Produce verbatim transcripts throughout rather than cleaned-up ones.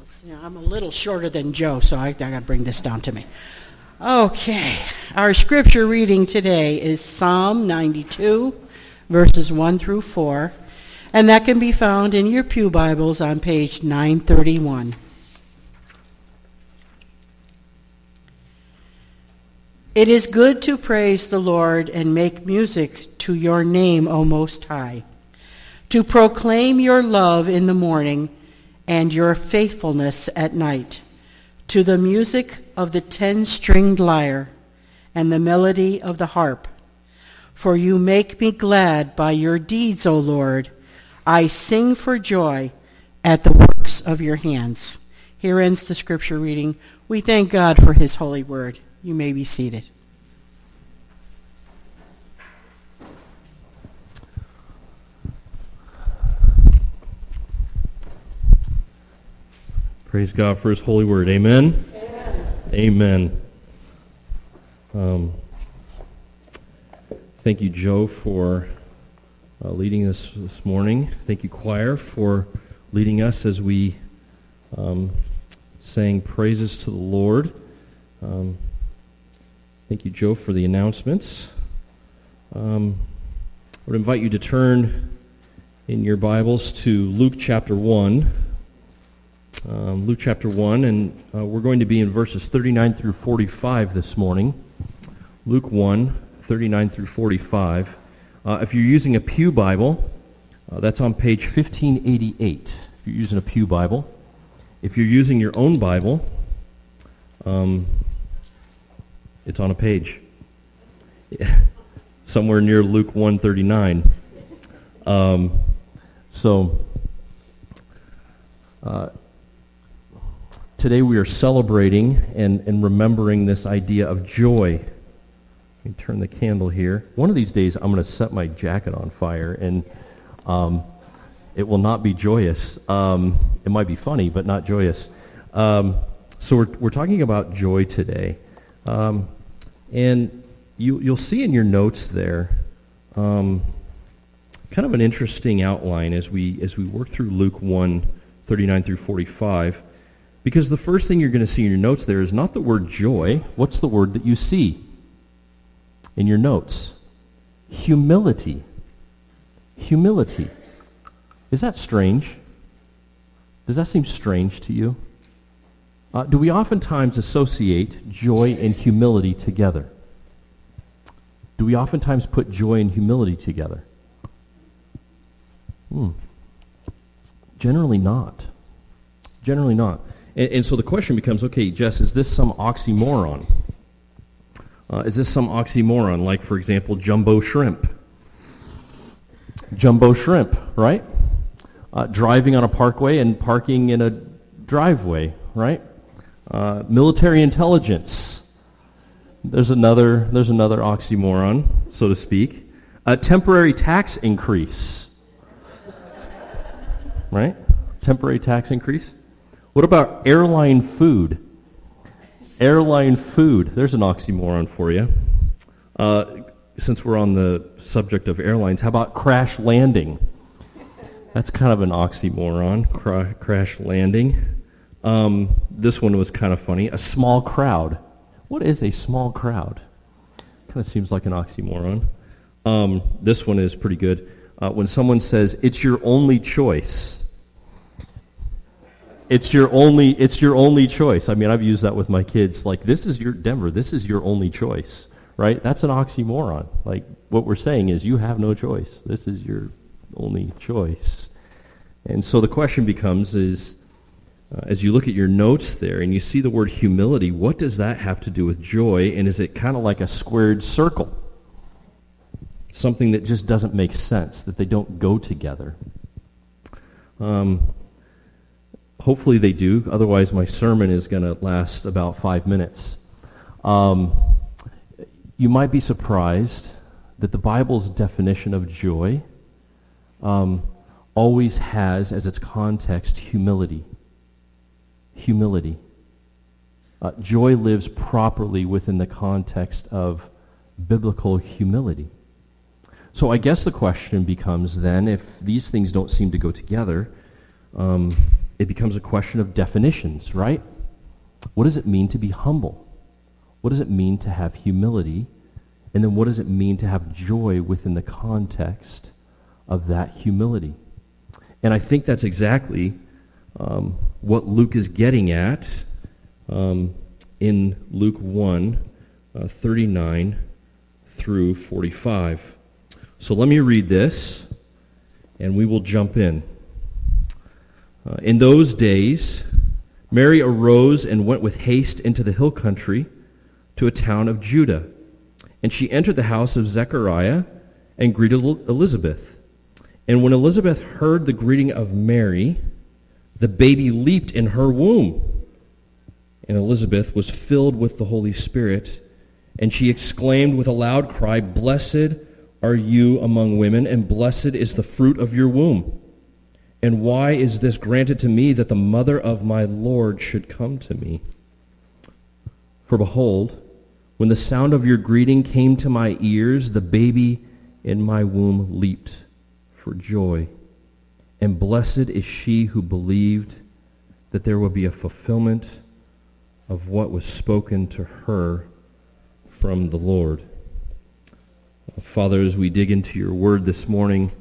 Yeah, I'm a little shorter than Joe, so I, I got to bring this down to me. Okay, our scripture reading today is Psalm ninety-two, verses one through four, and that can be found in your pew Bibles on page nine thirty-one. It is good to praise the Lord and make music to your name, O Most High, to proclaim your love in the morning and your faithfulness at night, to the music of the ten-stringed lyre and the melody of the harp. For you make me glad by your deeds, O Lord. I sing for joy at the works of your hands. Here ends the scripture reading. We thank God for his holy word. You may be seated. Praise God for his holy word. Amen? Amen. Amen. Um, thank you, Joe, for uh, leading us this morning. Thank you, choir, for leading us as we um, sang praises to the Lord. Um, thank you, Joe, for the announcements. Um, I would invite you to turn in your Bibles to Luke chapter one. Um, Luke chapter one, and uh, we're going to be in verses thirty-nine through forty-five this morning. Luke one, thirty-nine through forty-five. Uh, if you're using a pew Bible, uh, that's on page fifteen eighty-eight. If you're using a pew Bible. If you're using your own Bible, um, it's on a page. Somewhere near Luke one thirty-nine. Um, so... Uh, Today we are celebrating and, and remembering this idea of joy. Let me turn the candle here. One of these days I'm going to set my jacket on fire, and um, it will not be joyous. Um, it might be funny, but not joyous. Um, so we're we're talking about joy today, um, and you you'll see in your notes there, um, kind of an interesting outline as we as we work through Luke one thirty-nine through forty-five. Because the first thing you're going to see in your notes there is not the word joy. What's the word that you see in your notes? Humility. Humility. Is that strange? Does that seem strange to you? Uh, do we oftentimes associate joy and humility together? Do we oftentimes put joy and humility together? Hmm. Generally not. Generally not. And, and so the question becomes, okay, Jess, is this some oxymoron? Uh, is this some oxymoron, like, for example, jumbo shrimp? Jumbo shrimp, right? Uh, driving on a parkway and parking in a driveway, right? Uh, military intelligence. There's another, there's another oxymoron, so to speak. A temporary tax increase, right? Temporary tax increase. What about airline food? Airline food. There's an oxymoron for you. Uh, since we're on the subject of airlines, how about crash landing? That's kind of an oxymoron, cra- crash landing. Um, this one was kind of funny. A small crowd. What is a small crowd? Kind of seems like an oxymoron. Um, this one is pretty good. Uh, when someone says, it's your only choice. It's your only it's your only choice. I mean, I've used that with my kids. Like, this is your, Denver, this is your only choice, right? That's an oxymoron. Like, what we're saying is you have no choice. This is your only choice. And so the question becomes is, uh, as you look at your notes there and you see the word humility, what does that have to do with joy? And is it kind of like a squared circle? Something that just doesn't make sense, that they don't go together. Um... Hopefully they do. Otherwise, my sermon is going to last about five minutes. Um, you might be surprised that the Bible's definition of joy um, always has as its context humility. Humility. Uh, joy lives properly within the context of biblical humility. So I guess the question becomes then, if these things don't seem to go together, um, it becomes a question of definitions, right? What does it mean to be humble? What does it mean to have humility? And then what does it mean to have joy within the context of that humility? And I think that's exactly um, what Luke is getting at um, in Luke one, uh, thirty-nine through forty-five. So let me read this, and we will jump in. Uh, in those days, Mary arose and went with haste into the hill country to a town of Judah. And she entered the house of Zechariah and greeted Elizabeth. And when Elizabeth heard the greeting of Mary, the baby leaped in her womb. And Elizabeth was filled with the Holy Spirit, and she exclaimed with a loud cry, "Blessed are you among women, and blessed is the fruit of your womb. And why is this granted to me, that the mother of my Lord should come to me? For behold, when the sound of your greeting came to my ears, the baby in my womb leaped for joy. And blessed is she who believed that there would be a fulfillment of what was spoken to her from the Lord." Father, as we dig into your word this morning,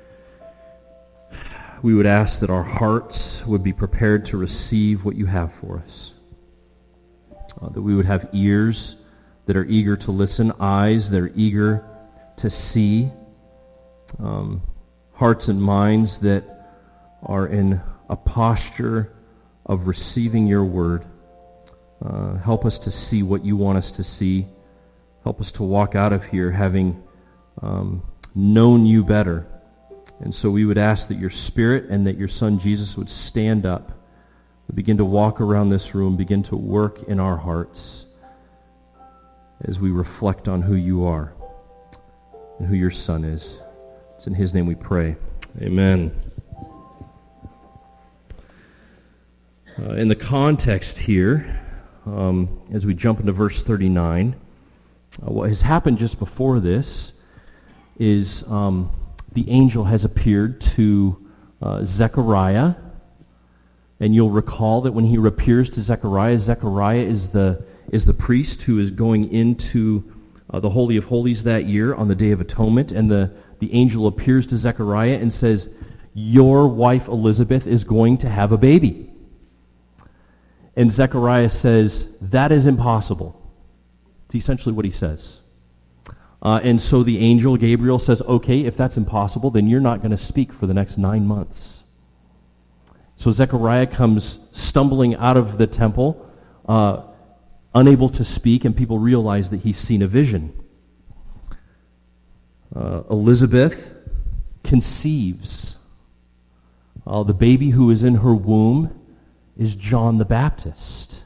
we would ask that our hearts would be prepared to receive what you have for us. Uh, that we would have ears that are eager to listen, eyes that are eager to see, um, hearts and minds that are in a posture of receiving your word. Uh, help us to see what you want us to see. Help us to walk out of here having um, known you better. And so we would ask that your Spirit and that your Son Jesus would stand up, would begin to walk around this room, begin to work in our hearts as we reflect on who you are and who your Son is. It's in his name we pray. Amen. Uh, in the context here, um, as we jump into verse thirty-nine, uh, what has happened just before this is um, the angel has appeared to uh, Zechariah. And you'll recall that when he appears to Zechariah, Zechariah is the is the priest who is going into uh, the Holy of Holies that year on the Day of Atonement. And the, the angel appears to Zechariah and says, "Your wife Elizabeth is going to have a baby." And Zechariah says, "That is impossible." It's essentially what he says. Uh, and so the angel, Gabriel, says, "Okay, if that's impossible, then you're not going to speak for the next nine months. So Zechariah comes stumbling out of the temple, uh, unable to speak, and people realize that he's seen a vision. Uh, Elizabeth conceives. Uh, the baby who is in her womb is John the Baptist.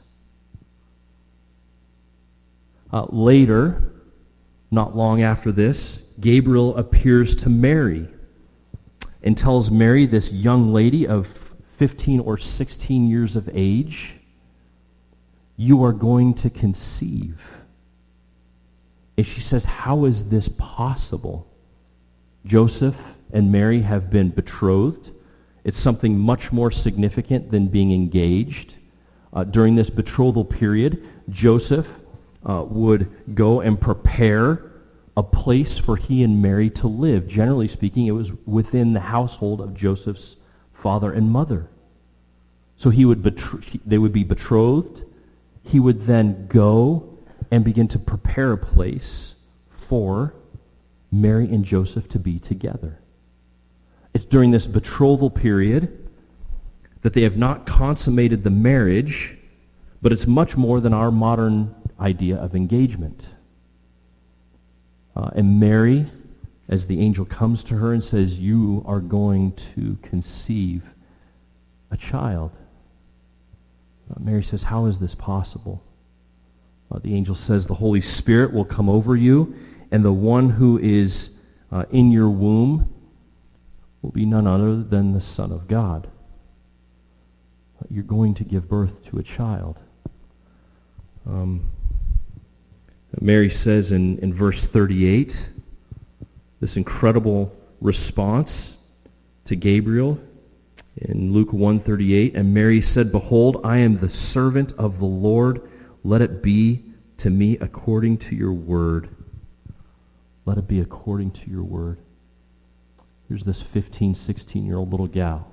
Uh, later, not long after this, Gabriel appears to Mary and tells Mary, this young lady of fifteen or sixteen years of age, "You are going to conceive." And she says, "How is this possible?" Joseph and Mary have been betrothed. It's something much more significant than being engaged. Uh, during this betrothal period, Joseph uh, would go and prepare a place for he and Mary to live. Generally speaking, it was within the household of Joseph's father and mother. So he would betr- they would be betrothed. He would then go and begin to prepare a place for Mary and Joseph to be together. It's during this betrothal period that they have not consummated the marriage, but it's much more than our modern idea of engagement. Uh, and Mary, as the angel comes to her and says, "You are going to conceive a child." Uh, Mary says, "How is this possible?" Uh, the angel says, "The Holy Spirit will come over you, and the one who is uh, in your womb will be none other than the Son of God. Uh, you're going to give birth to a child." Um, Mary says in, in verse thirty-eight, this incredible response to Gabriel In Luke one thirty-eight, and Mary said, "Behold, I am the servant of the Lord. Let it be to me according to your word." Let it be according to your word. Here's this fifteen, sixteen-year-old little gal.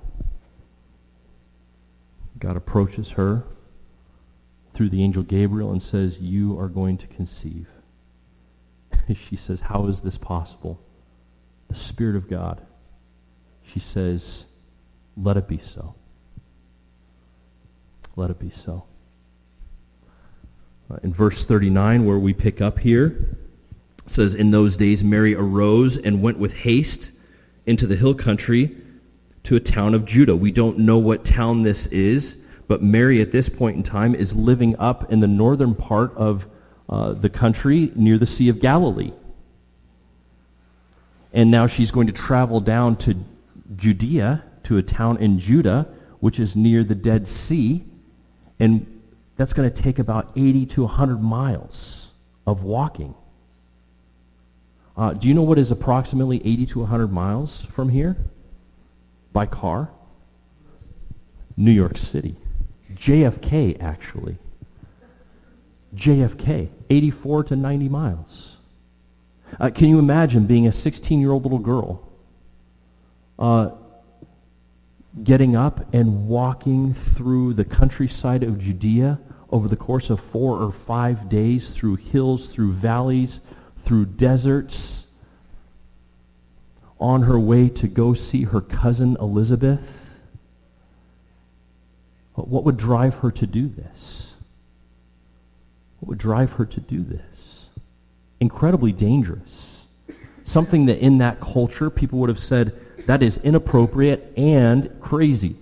God approaches her through the angel Gabriel and says, "You are going to conceive." She says, "How is this possible?" The Spirit of God. She says, "Let it be so. Let it be so." Uh, in verse thirty-nine, where we pick up here, it says, "In those days Mary arose and went with haste into the hill country to a town of Judah." We don't know what town this is, but Mary at this point in time is living up in the northern part of uh, the country near the Sea of Galilee. And now she's going to travel down to Judea, to a town in Judah, which is near the Dead Sea, and that's going to take about eighty to one hundred miles of walking. Uh, do you know what is approximately eighty to one hundred miles from here by car? New York City. J F K, actually. J F K, eighty-four to ninety miles. Uh, can you imagine being a sixteen-year-old little girl uh, getting up and walking through the countryside of Judea over the course of four or five days, through hills, through valleys, through deserts, on her way to go see her cousin Elizabeth? What would drive her to do this? What would drive her to do this? Incredibly dangerous. Something that in that culture people would have said, that is inappropriate and crazy.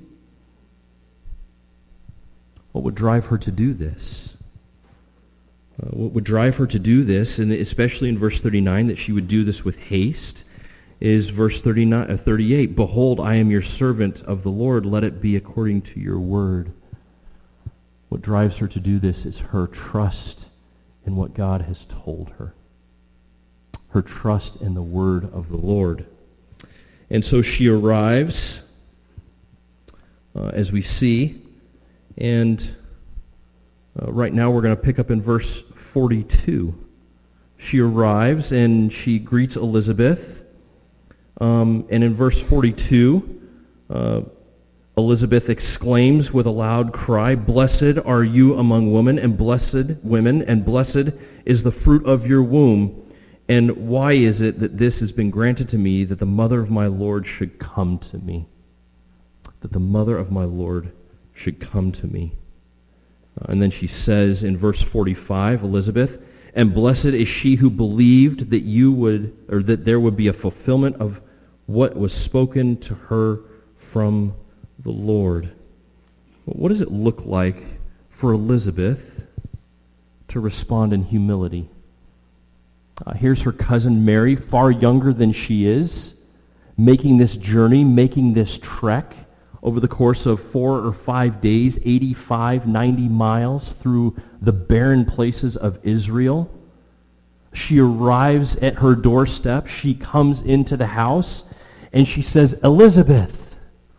What would drive her to do this? Uh, what would drive her to do this, and especially in verse thirty-nine, that she would do this with haste, is verse thirty-nine, uh, thirty-eight. "Behold, I am your servant of the Lord. Let it be according to your word." What drives her to do this is her trust in what God has told her. Her trust in the word of the Lord. And so she arrives, uh, as we see, and uh, right now we're going to pick up in verse forty-two. She arrives and she greets Elizabeth. Um, and in verse forty-two, uh, Elizabeth exclaims with a loud cry, "Blessed are you among women, and blessed women, and blessed is the fruit of your womb. And why is it that this has been granted to me, that the mother of my Lord should come to me?" That the mother of my Lord should come to me. Uh, and then she says in verse forty-five, Elizabeth, "And blessed is she who believed that you would, or that there would be a fulfillment of what was spoken to her from the Lord." What does it look like for Elizabeth to respond in humility? Uh, here's her cousin Mary, far younger than she is, making this journey, making this trek over the course of four or five days, eighty-five, ninety miles through the barren places of Israel. She arrives at her doorstep. She comes into the house, and she says, "Elizabeth."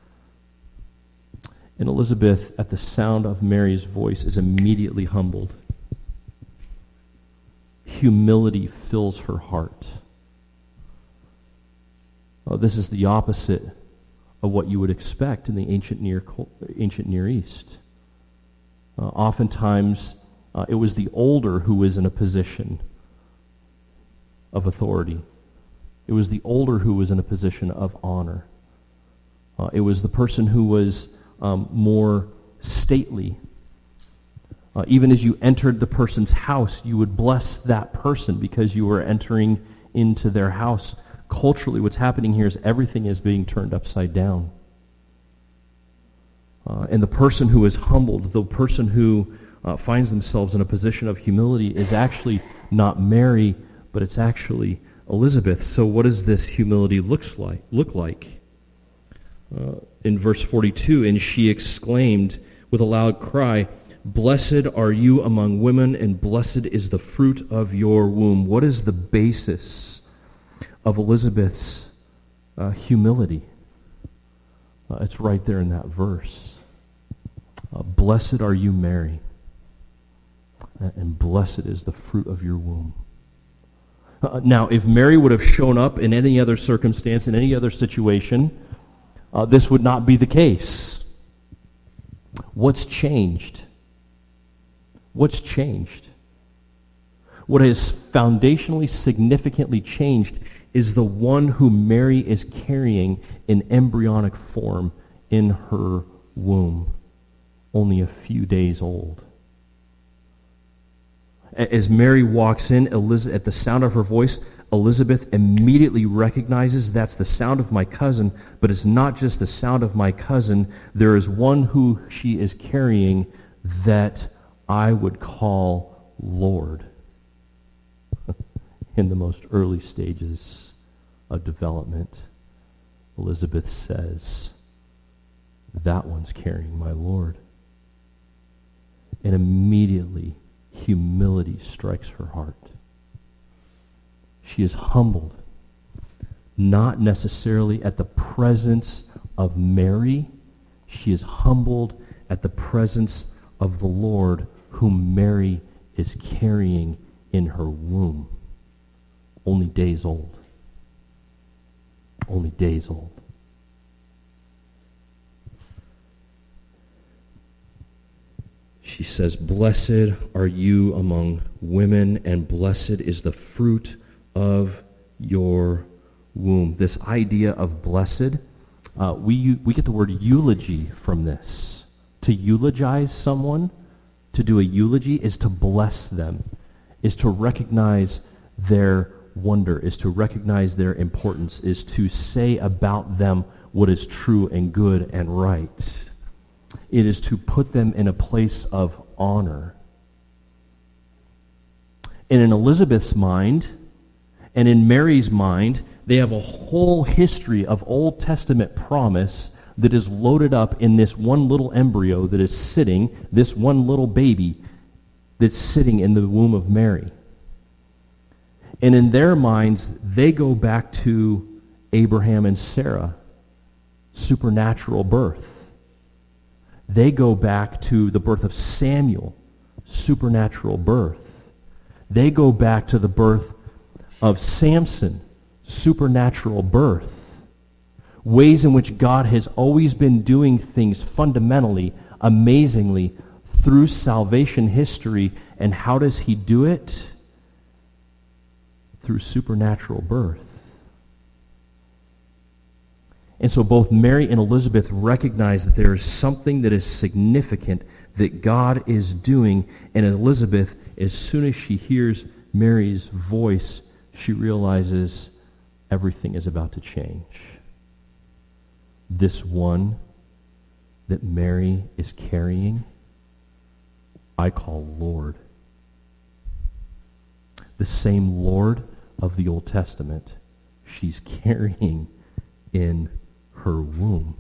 And Elizabeth, at the sound of Mary's voice, is immediately humbled. Humility fills her heart. Oh, this is the opposite of what you would expect in the ancient Near, ancient Near East. Uh, oftentimes, uh, it was the older who was in a position of authority. It was the older who was in a position of honor. Uh, it was the person who was um, more stately. Uh, even as you entered the person's house, you would bless that person because you were entering into their house. Culturally, what's happening here is everything is being turned upside down. Uh, and the person who is humbled, the person who uh, finds themselves in a position of humility, is actually not Mary, but it's actually Elizabeth. So what does this humility looks like, look like? Uh, in verse forty-two, "And she exclaimed with a loud cry, Blessed are you among women, and blessed is the fruit of your womb." What is the basis of Elizabeth's uh, humility? Uh, it's right there in that verse. Uh, Blessed are you, Mary, and blessed is the fruit of your womb. Uh, now, if Mary would have shown up in any other circumstance, in any other situation, uh, this would not be the case. What's changed? What's changed? What has foundationally, significantly changed is the one who Mary is carrying in embryonic form in her womb, only a few days old. As Mary walks in, Elizabeth, at the sound of her voice, Elizabeth immediately recognizes that's the sound of my cousin, but it's not just the sound of my cousin. There is one who she is carrying that I would call Lord in the most early stages of development. Elizabeth says, that one's carrying my Lord. And immediately, humility strikes her heart. She is humbled, not necessarily at the presence of Mary. She is humbled at the presence of the Lord, whom Mary is carrying in her womb. Only days old. Only days old. She says, blessed are you among women, and blessed is the fruit of your womb. This idea of blessed, uh, we, we get the word eulogy from this. To eulogize someone, to do a eulogy, is to bless them, is to recognize their wonder, is to recognize their importance, is to say about them what is true and good and right. It is to put them in a place of honor. And in Elizabeth's mind, and in Mary's mind, they have a whole history of Old Testament promise that is loaded up in this one little embryo that is sitting, this one little baby that's sitting in the womb of Mary. And in their minds, they go back to Abraham and Sarah, supernatural birth. They go back to the birth of Samuel, supernatural birth. They go back to the birth of Samson, supernatural birth. Ways in which God has always been doing things fundamentally, amazingly, through salvation history. And how does he do it? Through supernatural birth. And so both Mary and Elizabeth recognize that there is something that is significant that God is doing. And Elizabeth, as soon as she hears Mary's voice, she realizes everything is about to change. This one that Mary is carrying, I call Lord. The same Lord of the Old Testament she's carrying in her womb.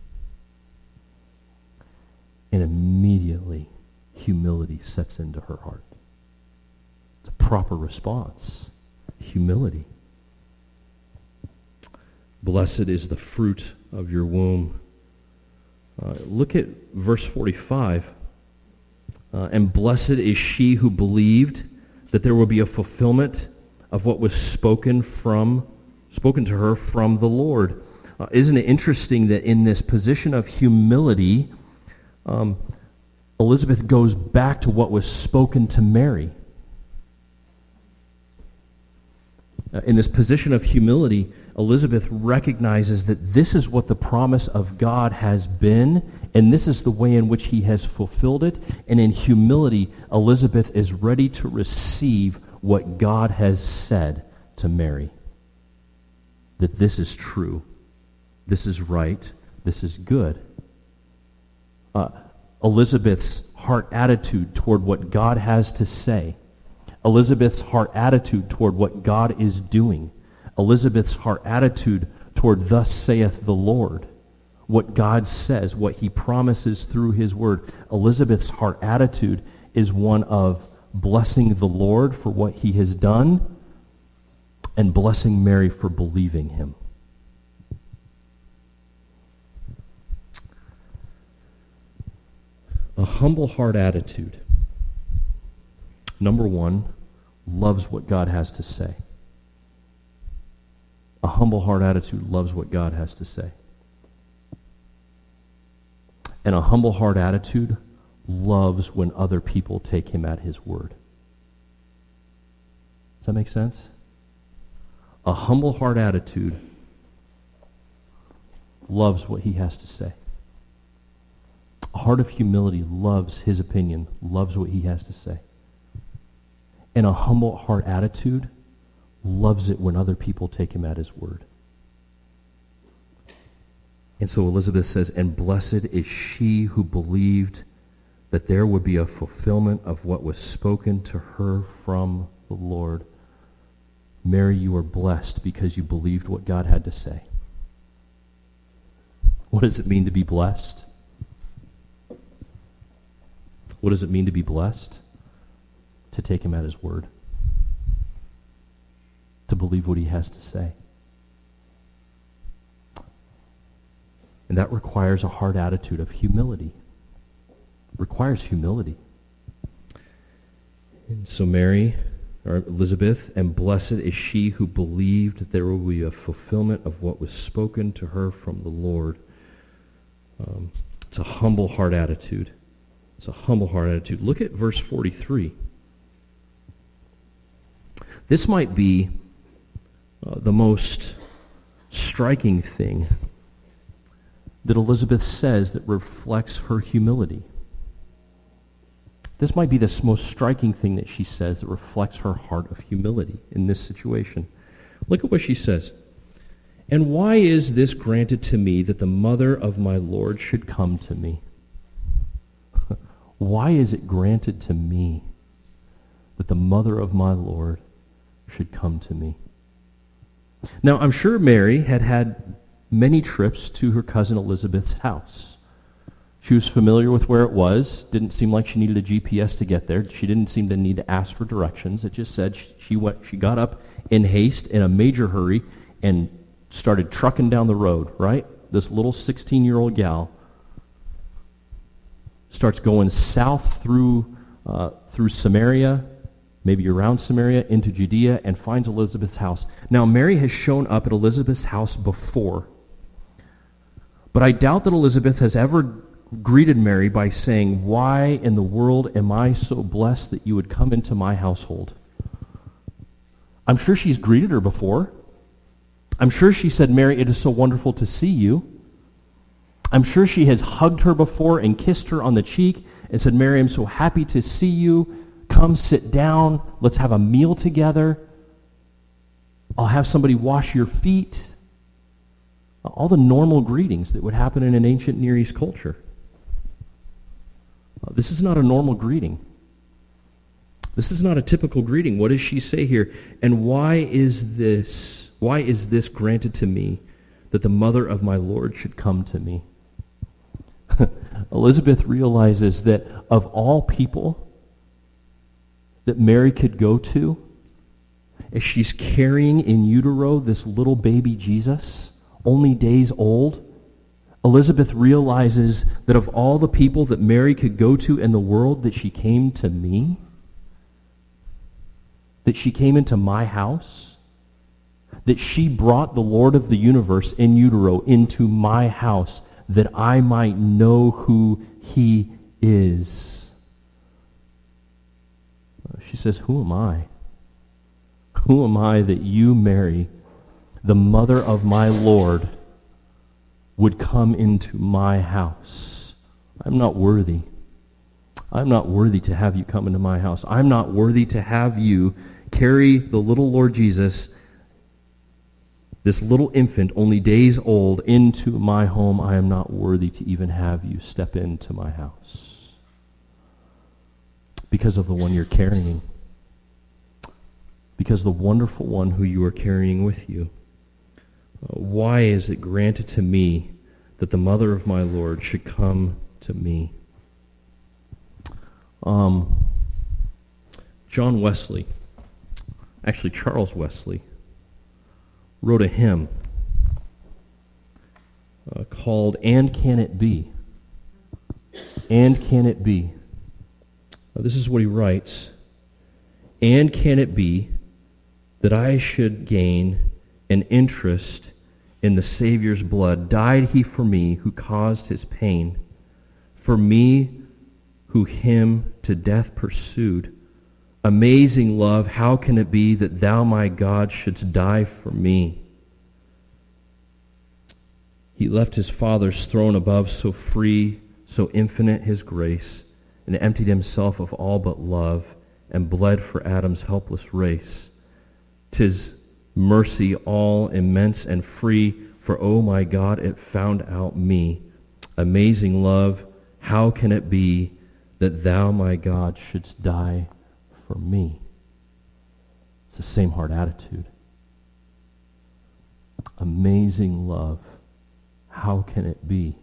And immediately, humility sets into her heart. It's a proper response. Humility. Blessed is the fruit of your womb. Uh, look at verse forty-five. Uh, and blessed is she who believed that there will be a fulfillment of what was spoken from, spoken to her from the Lord. Uh, isn't it interesting that in this position of humility, um, Elizabeth goes back to what was spoken to Mary? Uh, in this position of humility, Elizabeth recognizes that this is what the promise of God has been, and this is the way in which he has fulfilled it. And in humility, Elizabeth is ready to receive what God has said to Mary. That this is true. This is right. This is good. Uh, Elizabeth's heart attitude toward what God has to say. Elizabeth's heart attitude toward what God is doing. Elizabeth's heart attitude toward thus saith the Lord. What God says, what he promises through his word. Elizabeth's heart attitude is one of blessing the Lord for what he has done and blessing Mary for believing him. humble heart attitude, number one, loves what God has to say. A humble heart attitude loves what God has to say. And a humble heart attitude loves when other people take him at his word. Does that make sense? A humble heart attitude loves what he has to say. A heart of humility loves his opinion, loves what he has to say. And a humble heart attitude loves it when other people take him at his word. And so Elizabeth says, and blessed is she who believed that there would be a fulfillment of what was spoken to her from the Lord. Mary, you are blessed because you believed what God had to say. What does it mean to be blessed? What does it mean to be blessed? To take him at his word. To believe what he has to say. And that requires a heart attitude of humility. It requires humility. And so Mary, or Elizabeth, and blessed is she who believed that there will be a fulfillment of what was spoken to her from the Lord. Um, it's a humble heart attitude. It's a humble heart attitude. Look at verse forty-three. This might be uh, the most striking thing that Elizabeth says that reflects her humility. This might be the most striking thing that she says that reflects her heart of humility in this situation. Look at what she says. And why is this granted to me that the mother of my Lord should come to me? Why is it granted to me that the mother of my Lord should come to me? Now, I'm sure Mary had had many trips to her cousin Elizabeth's house. She was familiar with where it was. Didn't seem like she needed a G P S to get there. She didn't seem to need to ask for directions. It just said she, she went. She got up in haste, in a major hurry, and started trucking down the road, right? This little sixteen-year-old gal starts going south through uh, through Samaria, maybe around Samaria, into Judea, and finds Elizabeth's house. Now, Mary has shown up at Elizabeth's house before, but I doubt that Elizabeth has ever greeted Mary by saying, why in the world am I so blessed that you would come into my household? I'm sure she's greeted her before. I'm sure she said, Mary, it is so wonderful to see you. I'm sure she has hugged her before and kissed her on the cheek and said, Mary, I'm so happy to see you. Come sit down. Let's have a meal together. I'll have somebody wash your feet. All the normal greetings that would happen in an ancient Near East culture. This is not a normal greeting. This is not a typical greeting. What does she say here? And why is this, why is this granted to me that the mother of my Lord should come to me? Elizabeth realizes that of all people that Mary could go to, as she's carrying in utero this little baby Jesus, only days old, Elizabeth realizes that of all the people that Mary could go to in the world, that she came to me, that she came into my house, that she brought the Lord of the universe in utero into my house, that I might know who he is. She says, who am I? Who am I that you, Mary, the mother of my Lord, would come into my house? I'm not worthy. I'm not worthy to have you come into my house. I'm not worthy to have you carry the little Lord Jesus, this little infant, only days old, into my home. I am not worthy to even have you step into my house because of the one you're carrying, because the wonderful one who you are carrying with you. Uh, why is it granted to me that the mother of my Lord should come to me? Um, John Wesley, actually Charles Wesley, wrote a hymn uh, called And Can It Be? And can it be? Now, this is what he writes. And can it be that I should gain an interest in the Savior's blood? Died he for me who caused his pain, for me who him to death pursued. Amazing love, how can it be that thou, my God, shouldst die for me? He left his Father's throne above, so free, so infinite his grace, and emptied himself of all but love, and bled for Adam's helpless race. 'Tis mercy all immense and free, for, oh my God, it found out me. Amazing love, how can it be that thou, my God, shouldst die for me? It's the same heart attitude. Amazing love, how can it be?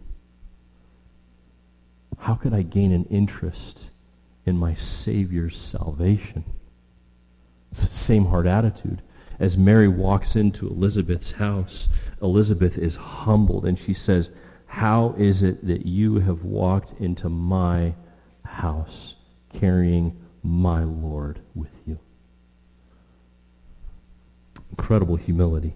How could I gain an interest in my Savior's salvation? It's the same heart attitude. As Mary walks into Elizabeth's house, Elizabeth is humbled, and she says, how is it that you have walked into my house carrying my Lord with you? Incredible humility.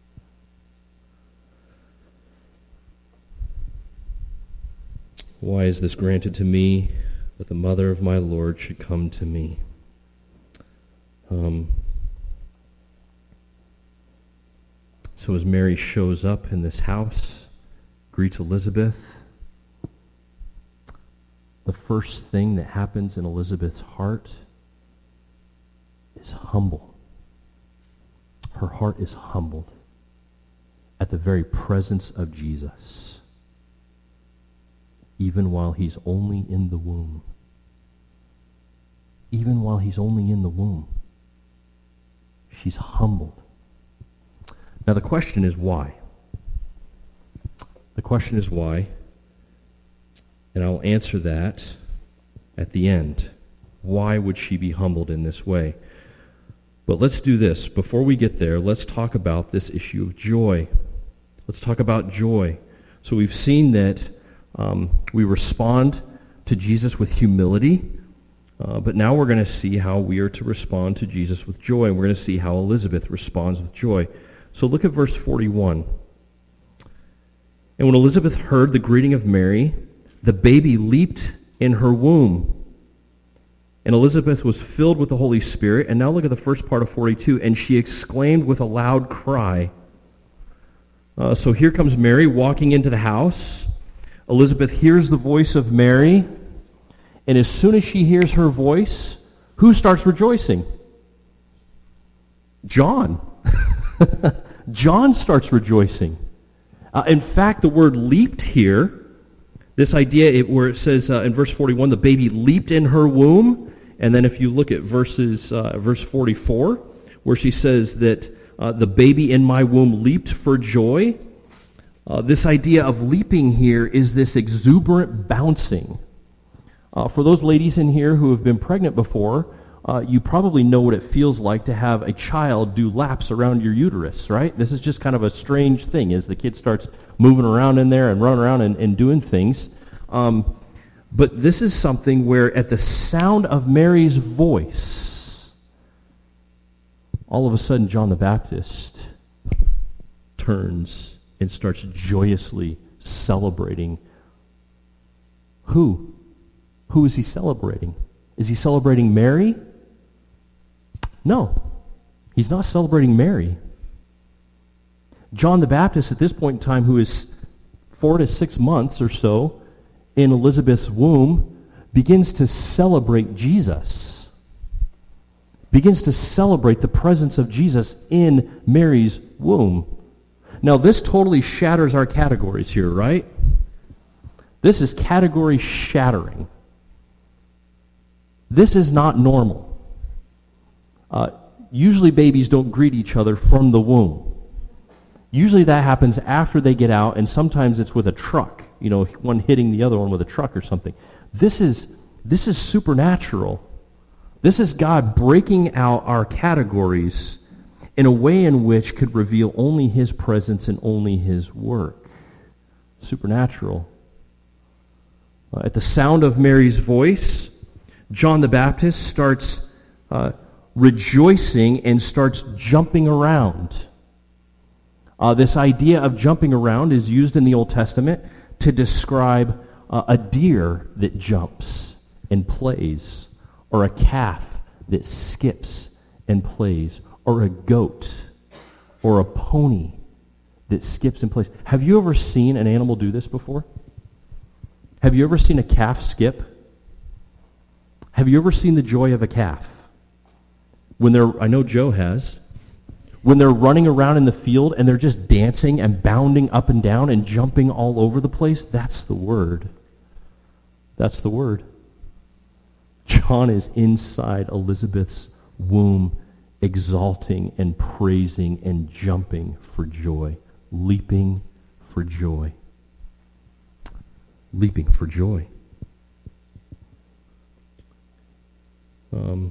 Why is this granted to me, that the mother of my Lord should come to me? Um, so as Mary shows up in this house, greets Elizabeth, the first thing that happens in Elizabeth's heart is humble. Her heart is humbled at the very presence of Jesus, even while he's only in the womb. Even while he's only in the womb. She's humbled. Now the question is why? The question is why, and I'll answer that at the end. Why would she be humbled in this way? But let's do this. Before we get there, let's talk about this issue of joy. Let's talk about joy. So we've seen that um, we respond to Jesus with humility, uh, but now we're going to see how we are to respond to Jesus with joy, and we're going to see how Elizabeth responds with joy. So look at verse forty-one. And when Elizabeth heard the greeting of Mary, the baby leaped in her womb. And Elizabeth was filled with the Holy Spirit. And now look at the first part of forty-two. And she exclaimed with a loud cry. Uh, so here comes Mary walking into the house. Elizabeth hears the voice of Mary. And as soon as she hears her voice, who starts rejoicing? John. John starts rejoicing. Uh, in fact, the word leaped here, this idea it, where it says uh, in verse forty-one, the baby leaped in her womb. And then if you look at verses, uh, verse forty-four, where she says that uh, the baby in my womb leaped for joy, uh, this idea of leaping here is this exuberant bouncing. Uh, for those ladies in here who have been pregnant before, uh, you probably know what it feels like to have a child do laps around your uterus, right? This is just kind of a strange thing as the kid starts moving around in there and running around and, and doing things. Um, but this is something where at the sound of Mary's voice, all of a sudden John the Baptist turns and starts joyously celebrating. Who? Who is he celebrating? Is he celebrating Mary? No, he's not celebrating Mary. John the Baptist at this point in time, who is four to six months or so in Elizabeth's womb, begins to celebrate Jesus. Begins to celebrate the presence of Jesus in Mary's womb. Now this totally shatters our categories here, right? This is category shattering. This is not normal. Uh, usually babies don't greet each other from the womb. Usually that happens after they get out, and sometimes it's with a truck, you know, one hitting the other one with a truck or something. This is, this is supernatural. This is God breaking out our categories in a way in which could reveal only his presence and only his work. Supernatural. Uh, at the sound of Mary's voice, John the Baptist starts uh, rejoicing and starts jumping around. Uh, this idea of jumping around is used in the Old Testament to describe uh, a deer that jumps and plays, or a calf that skips and plays, or a goat, or a pony that skips and plays. Have you ever seen an animal do this before? Have you ever seen a calf skip? Have you ever seen the joy of a calf? When they're, I know Joe has, when they're running around in the field and they're just dancing and bounding up and down and jumping all over the place, that's the word. That's the word. John is inside Elizabeth's womb, exalting and praising and jumping for joy, leaping for joy. Leaping for joy. Um,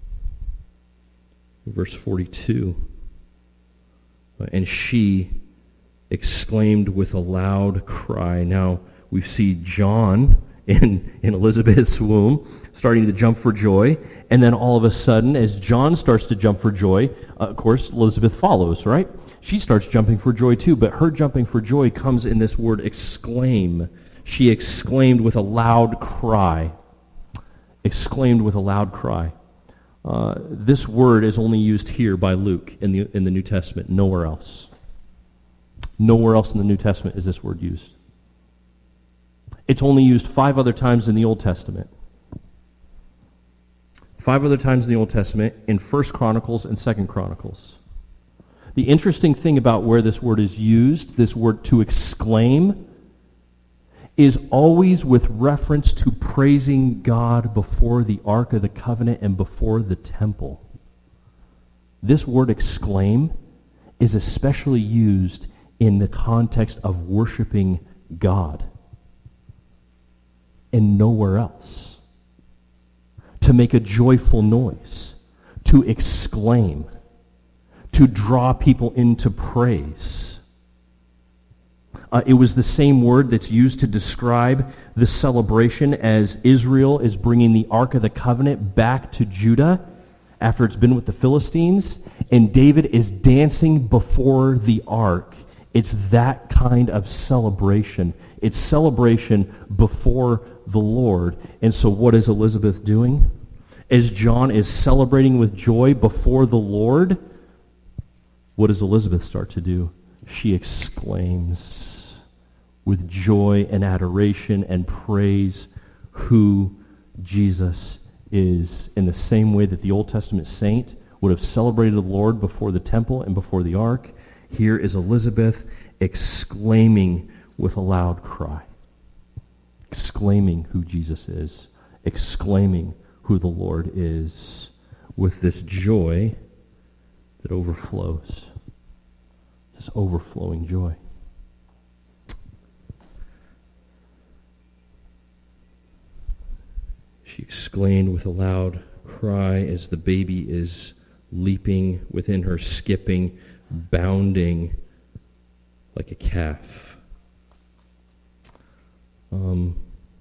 verse forty-two. And she exclaimed with a loud cry. Now we see John in, in Elizabeth's womb starting to jump for joy. And then all of a sudden, as John starts to jump for joy, uh, of course, Elizabeth follows, right? She starts jumping for joy too, but her jumping for joy comes in this word exclaim. She exclaimed with a loud cry. Exclaimed with a loud cry. Uh, this word is only used here by Luke in the in the New Testament, nowhere else. Nowhere else in the New Testament is this word used. It's only used five other times in the Old Testament. Five other times in the Old Testament, in First Chronicles and Second Chronicles. The interesting thing about where this word is used, this word to exclaim, is always with reference to praising God before the Ark of the Covenant and before the temple. This word exclaim is especially used in the context of worshiping God and nowhere else. To make a joyful noise, to exclaim, to draw people into praise. Uh, it was the same word that's used to describe the celebration as Israel is bringing the Ark of the Covenant back to Judah after it's been with the Philistines, and David is dancing before the Ark. It's that kind of celebration. It's celebration before the Lord. And so what is Elizabeth doing? As John is celebrating with joy before the Lord, what does Elizabeth start to do? She exclaims with joy and adoration and praise who Jesus is, in the same way that the Old Testament saint would have celebrated the Lord before the temple and before the ark. Here is Elizabeth exclaiming with a loud cry, exclaiming who Jesus is, exclaiming who the Lord is, with this joy that overflows, this overflowing joy. She exclaimed with a loud cry as the baby is leaping within her, skipping, bounding like a calf. Um,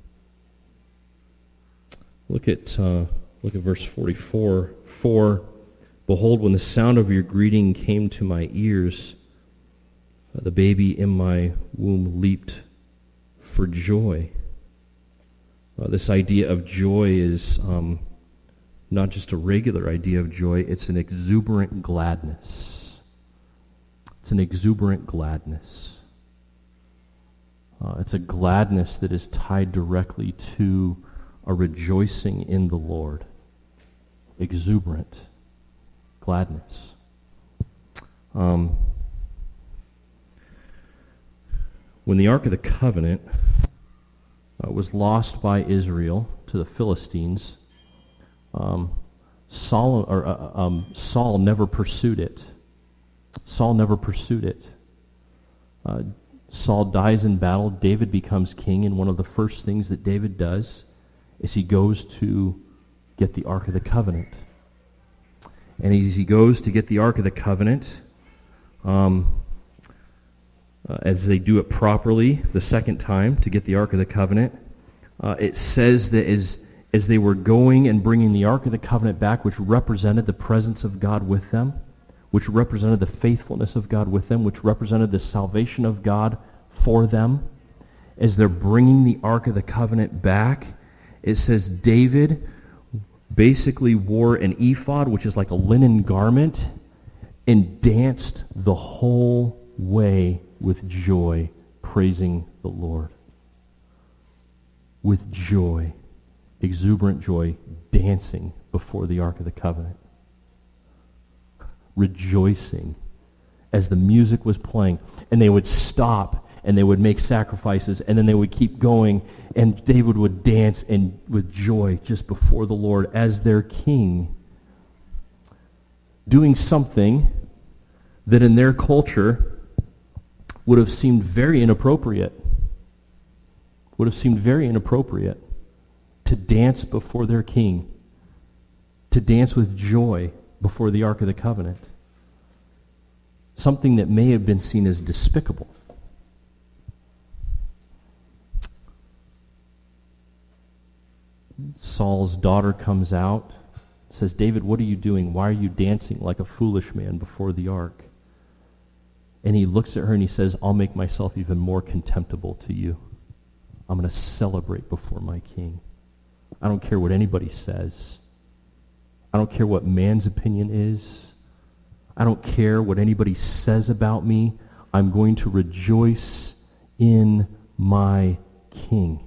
look at uh, look at verse forty-four. For, behold, when the sound of your greeting came to my ears, uh, the baby in my womb leaped for joy. Uh, this idea of joy is um, not just a regular idea of joy, it's an exuberant gladness. It's an exuberant gladness. Uh, it's a gladness that is tied directly to a rejoicing in the Lord. Exuberant gladness. Um, when the Ark of the Covenant Uh, was lost by Israel to the Philistines, um, Saul, or, uh, um, Saul never pursued it. Saul never pursued it. Uh, Saul dies in battle. David becomes king, and one of the first things that David does is he goes to get the Ark of the Covenant. And as he goes to get the Ark of the Covenant, um, Uh, as they do it properly the second time to get the Ark of the Covenant, uh, it says that as, as they were going and bringing the Ark of the Covenant back, which represented the presence of God with them, which represented the faithfulness of God with them, which represented the salvation of God for them, as they're bringing the Ark of the Covenant back, it says David basically wore an ephod, which is like a linen garment, and danced the whole way with joy, praising the Lord. With joy, exuberant joy, dancing before the Ark of the Covenant. Rejoicing as the music was playing. And they would stop and they would make sacrifices, and then they would keep going, and David would dance and with joy just before the Lord as their king, doing something that in their culture would have seemed very inappropriate. Would have seemed very inappropriate to dance before their king, to dance with joy before the Ark of the Covenant. Something that may have been seen as despicable. Saul's daughter comes out, says, David, what are you doing? Why are you dancing like a foolish man before the ark? And he looks at her and he says, I'll make myself even more contemptible to you. I'm going to celebrate before my king. I don't care what anybody says. I don't care what man's opinion is. I don't care what anybody says about me. I'm going to rejoice in my king.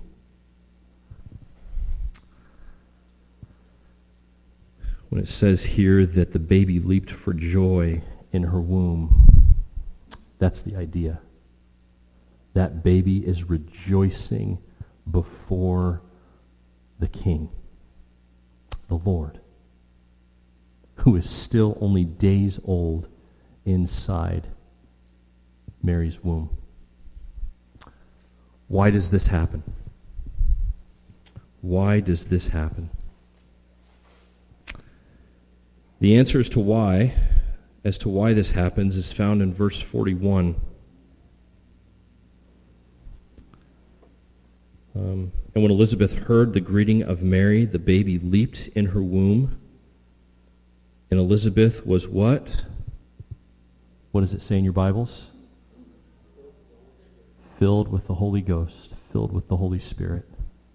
When it says here that the baby leaped for joy in her womb, that's the idea. That baby is rejoicing before the King, the Lord, who is still only days old inside Mary's womb. Why does this happen? Why does this happen? The answer as to why, as to why this happens is found in verse forty-one. Um, and when Elizabeth heard the greeting of Mary, the baby leaped in her womb. And Elizabeth was what? What does it say in your Bibles? Filled with the Holy Ghost, filled with the Holy Spirit.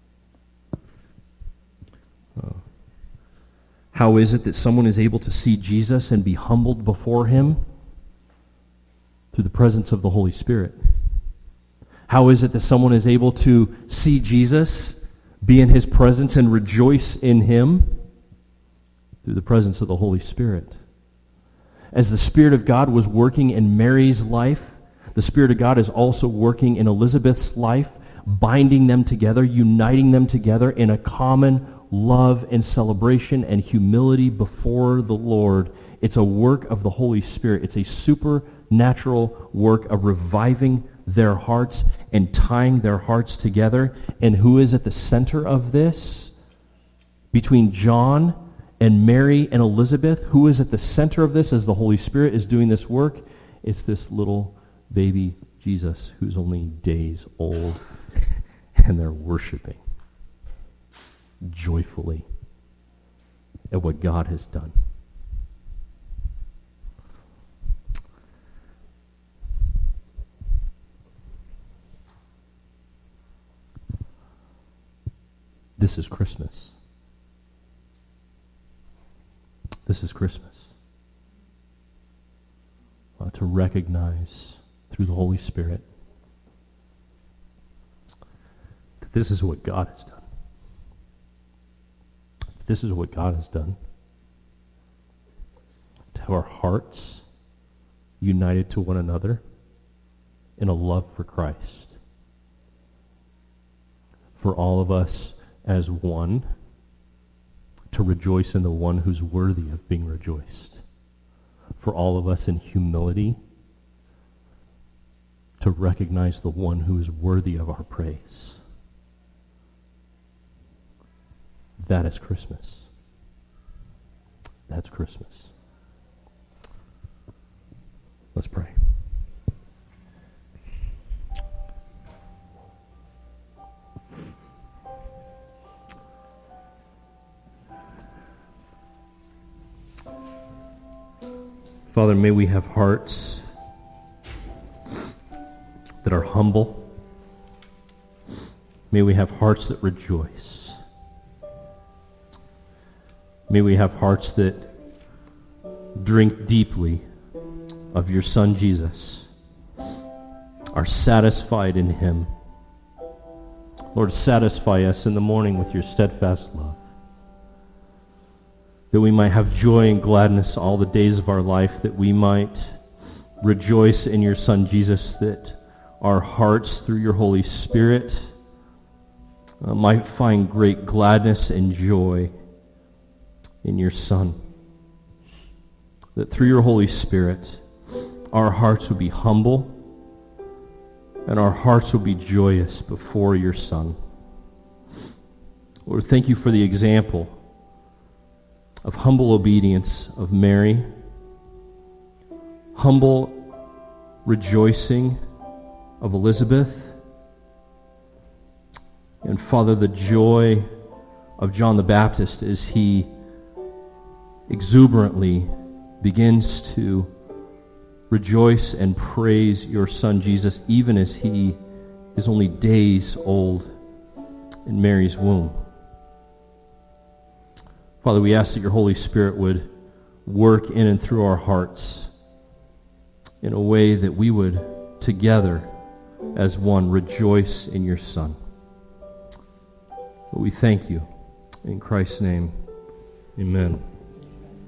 Oh. How is it that someone is able to see Jesus and be humbled before him? Through the presence of the Holy Spirit. How is it that someone is able to see Jesus, be in his presence, and rejoice in him? Through the presence of the Holy Spirit. As the Spirit of God was working in Mary's life, the Spirit of God is also working in Elizabeth's life, binding them together, uniting them together in a common love and celebration and humility before the Lord. It's a work of the Holy Spirit. It's a supernatural work of reviving their hearts and tying their hearts together. And who is at the center of this? Between John and Mary and Elizabeth, who is at the center of this as the Holy Spirit is doing this work? It's this little baby Jesus who's only days old, and they're worshiping joyfully at what God has done. This is Christmas. This is Christmas. Uh, to recognize through the Holy Spirit that this is what God has done. This is what God has done. To have our hearts united to one another in a love for Christ. For all of us as one to rejoice in the one who's worthy of being rejoiced. For all of us in humility to recognize the one who is worthy of our praise. That is Christmas. That's Christmas. Let's pray. Father, may we have hearts that are humble. May we have hearts that rejoice. May we have hearts that drink deeply of your Son Jesus, are satisfied in him. Lord, satisfy us in the morning with your steadfast love, that we might have joy and gladness all the days of our life, that we might rejoice in your Son Jesus, that our hearts through your Holy Spirit uh, might find great gladness and joy in your Son. That through your Holy Spirit, our hearts would be humble and our hearts will be joyous before your Son. Lord, thank you for the example of humble obedience of Mary, humble rejoicing of Elizabeth, and Father, the joy of John the Baptist as he exuberantly begins to rejoice and praise your Son Jesus, even as he is only days old in Mary's womb. Father, we ask that your Holy Spirit would work in and through our hearts in a way that we would together as one rejoice in your Son. But we thank you. In Christ's name, amen.